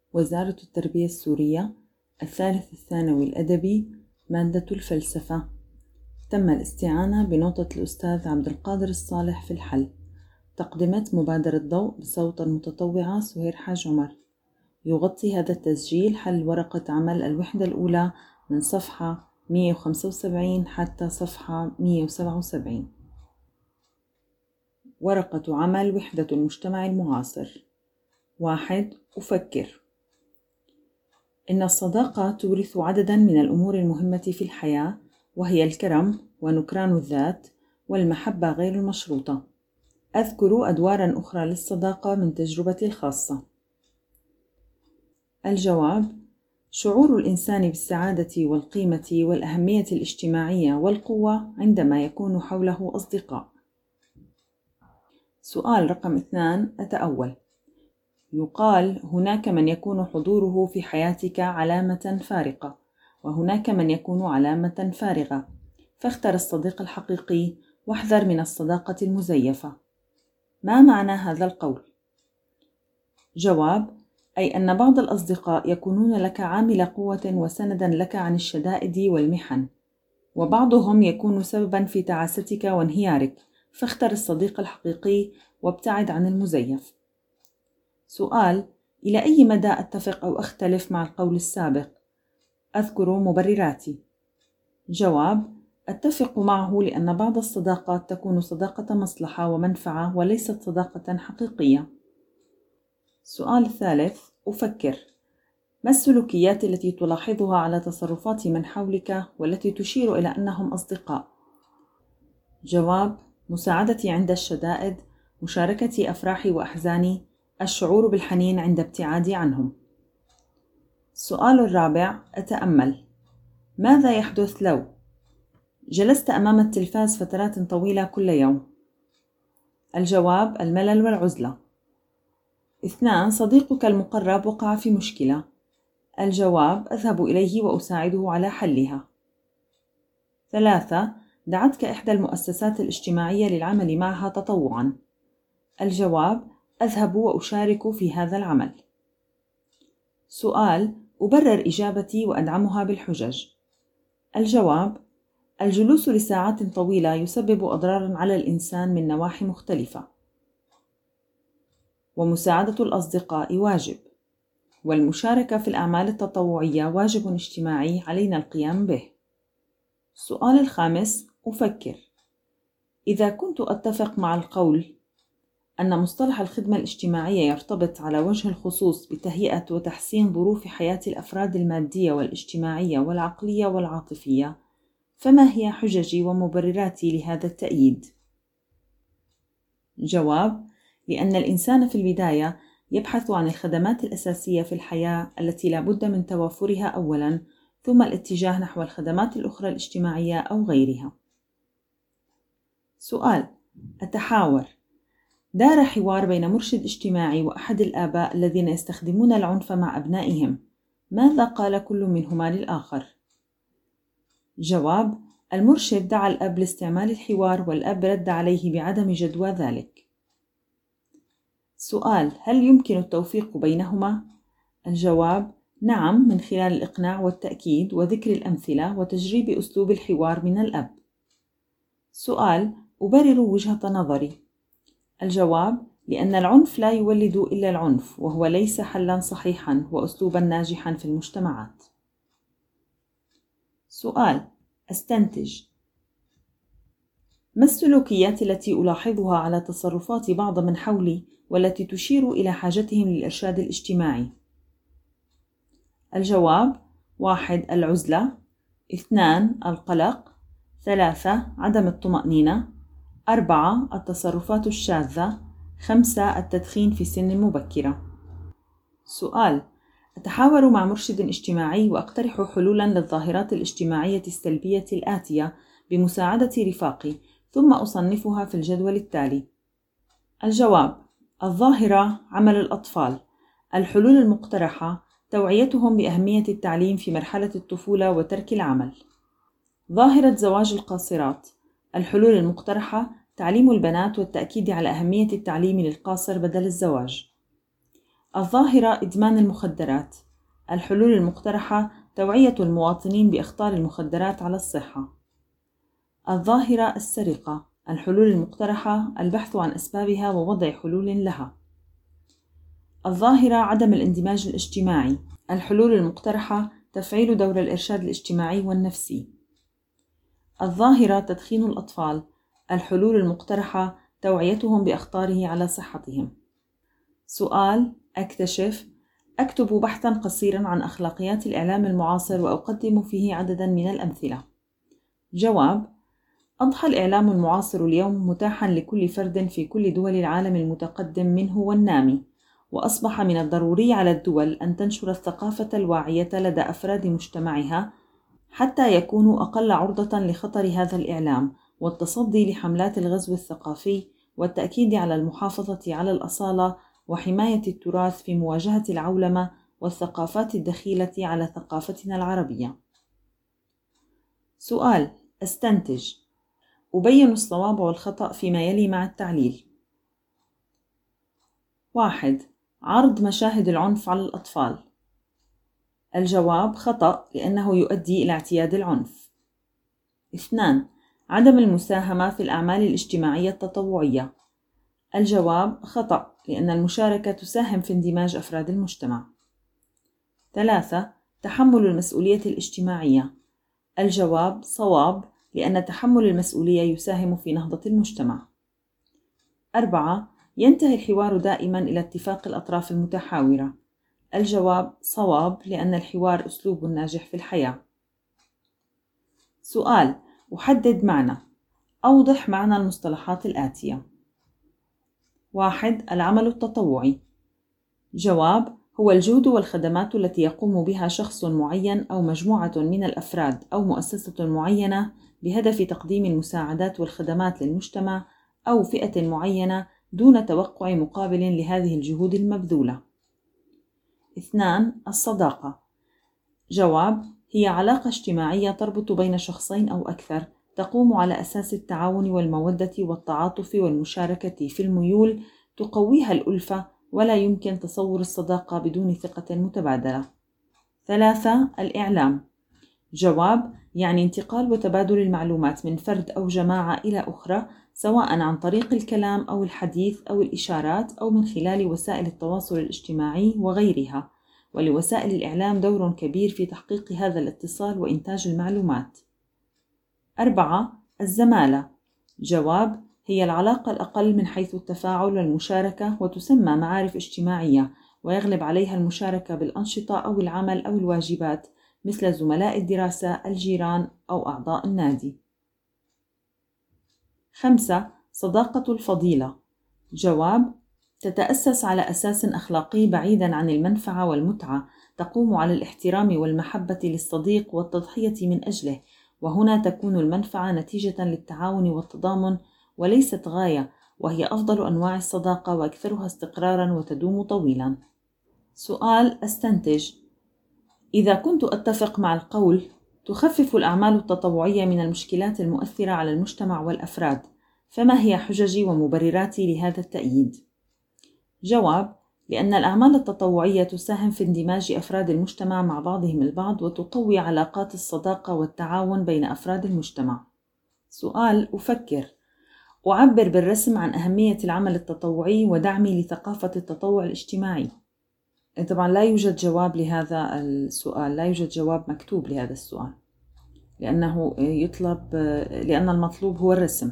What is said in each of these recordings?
وزارة التربية السورية، الثالث الثانوي الأدبي، مادة الفلسفة. تم الاستعانة بنوتة الأستاذ عبد القادر الصالح في الحل. تقدمت مبادرة ضوء بصوت المتطوعة سهير حاج عمر. يغطي هذا التسجيل حل ورقة عمل الوحدة الأولى من صفحة 175 حتى صفحة 177. ورقة عمل وحدة المجتمع المعاصر. 1. أفكر. إن الصداقة تورث عدداً من الأمور المهمة في الحياة، وهي الكرم ونكران الذات والمحبة غير المشروطة. أذكر أدواراً أخرى للصداقة من تجربتي الخاصة. الجواب: شعور الإنسان بالسعادة والقيمة والأهمية الاجتماعية والقوة عندما يكون حوله أصدقاء. سؤال رقم 2. أتأول. يقال: هناك من يكون حضوره في حياتك علامة فارقة، وهناك من يكون علامة فارغة، فاختر الصديق الحقيقي واحذر من الصداقة المزيفة. ما معنى هذا القول؟ جواب: أي أن بعض الأصدقاء يكونون لك عامل قوة وسندا لك عن الشدائد والمحن، وبعضهم يكون سببا في تعاستك وانهيارك، فاختر الصديق الحقيقي وابتعد عن المزيف. سؤال: إلى أي مدى أتفق أو أختلف مع القول السابق؟ أذكر مبرراتي. جواب: أتفق معه لأن بعض الصداقات تكون صداقة مصلحة ومنفعة وليست صداقة حقيقية. سؤال 3. أفكر. ما السلوكيات التي تلاحظها على تصرفات من حولك والتي تشير إلى أنهم أصدقاء؟ جواب: مساعدتي عند الشدائد، مشاركتي أفراحي وأحزاني، الشعور بالحنين عند ابتعادي عنهم. السؤال 4. أتأمل. ماذا يحدث لو جلست أمام التلفاز فترات طويلة كل يوم؟ الجواب: الملل والعزلة. 2. صديقك المقرب وقع في مشكلة. الجواب: أذهب إليه وأساعده على حلها. 3. دعتك إحدى المؤسسات الاجتماعية للعمل معها تطوعاً. الجواب: أذهب وأشارك في هذا العمل. سؤال: أبرر إجابتي وأدعمها بالحجج. الجواب: الجلوس لساعات طويلة يسبب أضراراً على الإنسان من نواحي مختلفة، ومساعدة الأصدقاء واجب، والمشاركة في الأعمال التطوعية واجب اجتماعي علينا القيام به. السؤال 5. أفكر. إذا كنت أتفق مع القول أن مصطلح الخدمة الاجتماعية يرتبط على وجه الخصوص بتهيئة وتحسين ظروف حياة الأفراد المادية والاجتماعية والعقلية والعاطفية، فما هي حججي ومبرراتي لهذا التأييد؟ جواب: لأن الإنسان في البداية يبحث عن الخدمات الأساسية في الحياة التي لا بد من توافرها أولاً، ثم الاتجاه نحو الخدمات الأخرى الاجتماعية أو غيرها. سؤال: أتحاور. دار حوار بين مرشد اجتماعي وأحد الآباء الذين يستخدمون العنف مع أبنائهم. ماذا قال كل منهما للآخر؟ جواب: المرشد دعا الأب لاستعمال الحوار، والأب رد عليه بعدم جدوى ذلك. سؤال: هل يمكن التوفيق بينهما؟ الجواب: نعم، من خلال الإقناع والتأكيد وذكر الأمثلة وتجريب أسلوب الحوار من الأب. سؤال: أبرر وجهة نظري. الجواب: لأن العنف لا يولد إلا العنف، وهو ليس حلاً صحيحاً وأسلوباً ناجحاً في المجتمعات. سؤال: أستنتج. ما السلوكيات التي ألاحظها على تصرفات بعض من حولي والتي تشير إلى حاجتهم للإرشاد الاجتماعي؟ الجواب: 1. العزلة. 2. القلق. 3. عدم الطمأنينة. 4. التصرفات الشاذة. 5. التدخين في سن مبكرة. سؤال: أتحاور مع مرشد اجتماعي وأقترح حلولاً للظاهرات الاجتماعية السلبية الآتية بمساعدة رفاقي، ثم أصنفها في الجدول التالي. الجواب: الظاهرة: عمل الأطفال. الحلول المقترحة: توعيتهم بأهمية التعليم في مرحلة الطفولة وترك العمل. ظاهرة زواج القاصرات. الحلول المقترحة: تعليم البنات والتأكيد على أهمية التعليم للقاصر بدل الزواج. الظاهرة إدمان المخدرات. الحلول المقترحة توعية المواطنين بأخطار المخدرات على الصحة. الظاهرة السرقة. الحلول المقترحة البحث عن أسبابها ووضع حلول لها. الظاهرة عدم الاندماج الاجتماعي. الحلول المقترحة تفعيل دور الإرشاد الاجتماعي والنفسي. الظاهرة تدخين الأطفال. الحلول المقترحة توعيتهم بأخطاره على صحتهم. سؤال: أكتشف. أكتب بحثاً قصيراً عن أخلاقيات الإعلام المعاصر وأقدم فيه عدداً من الأمثلة. جواب: أضحى الإعلام المعاصر اليوم متاحاً لكل فرد في كل دول العالم المتقدم منه والنامي، وأصبح من الضروري على الدول أن تنشر الثقافة الواعية لدى أفراد مجتمعها حتى يكونوا أقل عرضة لخطر هذا الإعلام، والتصدي لحملات الغزو الثقافي، والتأكيد على المحافظة على الأصالة وحماية التراث في مواجهة العولمة والثقافات الدخيلة على ثقافتنا العربية. سؤال: أستنتج. أبين الصواب والخطأ فيما يلي مع التعليل. 1. عرض مشاهد العنف على الأطفال. الجواب: خطأ، لأنه يؤدي إلى اعتياد العنف. 2. عدم المساهمة في الأعمال الاجتماعية التطوعية. الجواب: خطأ، لأن المشاركة تساهم في اندماج أفراد المجتمع. 3. تحمل المسؤولية الاجتماعية. الجواب: صواب، لأن تحمل المسؤولية يساهم في نهضة المجتمع. 4. ينتهي الحوار دائما إلى اتفاق الأطراف المتحاورة. الجواب: صواب، لأن الحوار أسلوب ناجح في الحياة. سؤال: أحدد معنى. أوضح معنى المصطلحات الآتية. 1. العمل التطوعي. جواب: هو الجهد والخدمات التي يقوم بها شخص معين أو مجموعة من الأفراد أو مؤسسة معينة بهدف تقديم المساعدات والخدمات للمجتمع أو فئة معينة دون توقع مقابل لهذه الجهود المبذولة. 2. الصداقة. جواب: هي علاقة اجتماعية تربط بين شخصين أو أكثر، تقوم على أساس التعاون والمودة والتعاطف والمشاركة في الميول، تقويها الألفة، ولا يمكن تصور الصداقة بدون ثقة متبادلة. 3. الإعلام. جواب: يعني انتقال وتبادل المعلومات من فرد أو جماعة إلى أخرى، سواء عن طريق الكلام أو الحديث أو الإشارات أو من خلال وسائل التواصل الاجتماعي وغيرها، ولوسائل الإعلام دور كبير في تحقيق هذا الاتصال وإنتاج المعلومات. 4. الزمالة. جواب: هي العلاقة الأقل من حيث التفاعل والمشاركة، وتسمى معارف اجتماعية، ويغلب عليها المشاركة بالأنشطة أو العمل أو الواجبات، مثل زملاء الدراسة، الجيران، أو أعضاء النادي. 5. صداقة الفضيلة. جواب: تتأسس على أساس أخلاقي بعيداً عن المنفعة والمتعة، تقوم على الاحترام والمحبة للصديق والتضحية من أجله، وهنا تكون المنفعة نتيجة للتعاون والتضامن وليست غاية، وهي أفضل أنواع الصداقة وأكثرها استقراراً وتدوم طويلاً. سؤال: أستنتج. إذا كنت أتفق مع القول تخفف الأعمال التطوعية من المشكلات المؤثرة على المجتمع والأفراد، فما هي حججي ومبرراتي لهذا التأييد؟ جواب: لأن الأعمال التطوعية تساهم في اندماج أفراد المجتمع مع بعضهم البعض، وتقوي علاقات الصداقة والتعاون بين أفراد المجتمع. سؤال: أفكر. أعبر بالرسم عن أهمية العمل التطوعي ودعمي لثقافة التطوع الاجتماعي. طبعا لا يوجد جواب لهذا السؤال، لا يوجد جواب مكتوب لهذا السؤال، لأن المطلوب هو الرسم.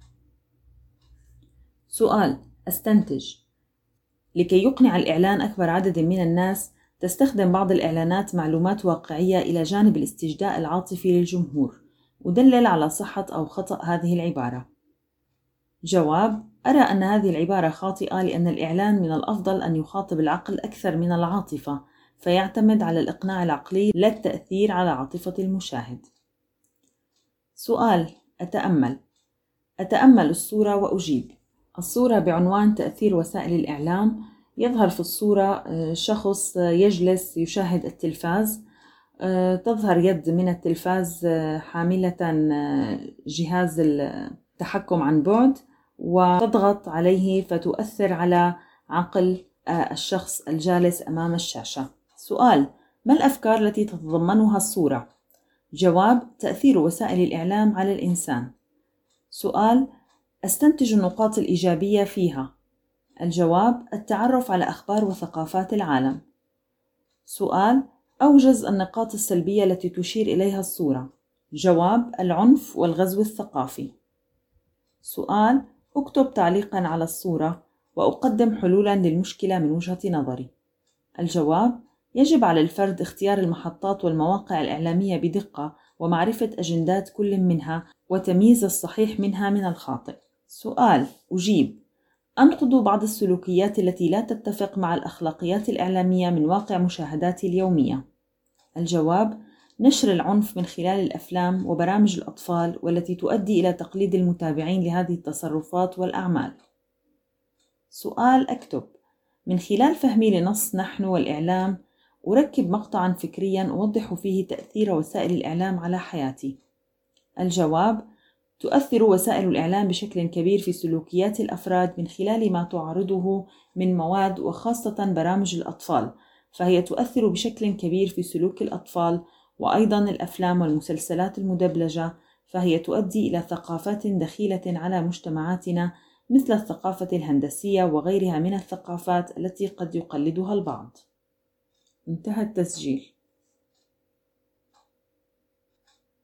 سؤال: أستنتج. لكي يقنع الإعلان أكبر عدد من الناس، تستخدم بعض الإعلانات معلومات واقعية إلى جانب الاستجداء العاطفي للجمهور. أدلل على صحة أو خطأ هذه العبارة. جواب: أرى أن هذه العبارة خاطئة، لأن الإعلان من الأفضل أن يخاطب العقل أكثر من العاطفة، فيعتمد على الإقناع العقلي لا التأثير على عاطفة المشاهد. سؤال: أتأمل الصورة وأجيب. الصورة بعنوان تأثير وسائل الإعلام. يظهر في الصورة شخص يجلس يشاهد التلفاز، تظهر يد من التلفاز حاملة جهاز التحكم عن بعد، وتضغط عليه فتؤثر على عقل الشخص الجالس أمام الشاشة. سؤال: ما الأفكار التي تتضمنها الصورة؟ جواب: تأثير وسائل الإعلام على الإنسان. سؤال: أستنتج النقاط الإيجابية فيها. الجواب: التعرف على أخبار وثقافات العالم. سؤال: أوجز النقاط السلبية التي تشير إليها الصورة. جواب: العنف والغزو الثقافي. سؤال: أكتب تعليقاً على الصورة وأقدم حلولاً للمشكلة من وجهة نظري. الجواب: يجب على الفرد اختيار المحطات والمواقع الإعلامية بدقة ومعرفة أجندات كل منها وتمييز الصحيح منها من الخاطئ. سؤال: أجيب: أنقد بعض السلوكيات التي لا تتفق مع الأخلاقيات الإعلامية من واقع مشاهداتي اليومية. الجواب: نشر العنف من خلال الأفلام وبرامج الأطفال والتي تؤدي إلى تقليد المتابعين لهذه التصرفات والأعمال. سؤال: أكتب: من خلال فهمي لنص نحن والإعلام أركب مقطعاً فكرياً أوضح فيه تأثير وسائل الإعلام على حياتي. الجواب: تؤثر وسائل الإعلام بشكل كبير في سلوكيات الأفراد من خلال ما تعرضه من مواد، وخاصة برامج الأطفال، فهي تؤثر بشكل كبير في سلوك الأطفال، وأيضا الأفلام والمسلسلات المدبلجة، فهي تؤدي إلى ثقافات دخيلة على مجتمعاتنا مثل الثقافة الهندسية وغيرها من الثقافات التي قد يقلدها البعض. انتهى التسجيل.